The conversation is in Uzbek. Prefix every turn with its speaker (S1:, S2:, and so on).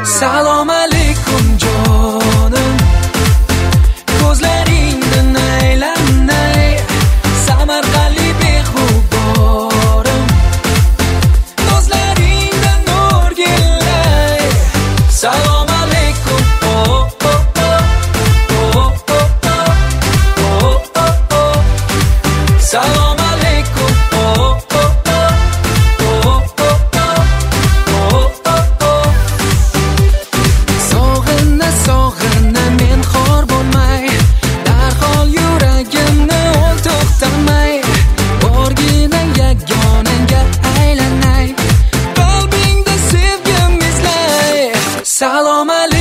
S1: Salom alaykum jonim, ko'zlaringdan aylanay, samarqandlik behuborim, ko'zlaringdan nur gillay. Salom alaykum, oh oh oh, oh oh oh, oh oh oh. Salom alaykum, oh oh oh, oh oh oh, oh oh oh. Sog'inna sog'inna men xor bo'lmay, darhol yuragimni ol to'xtamay, borgina yagonanga aylanay, qalbingda sevgim izlay. Salom alaykum.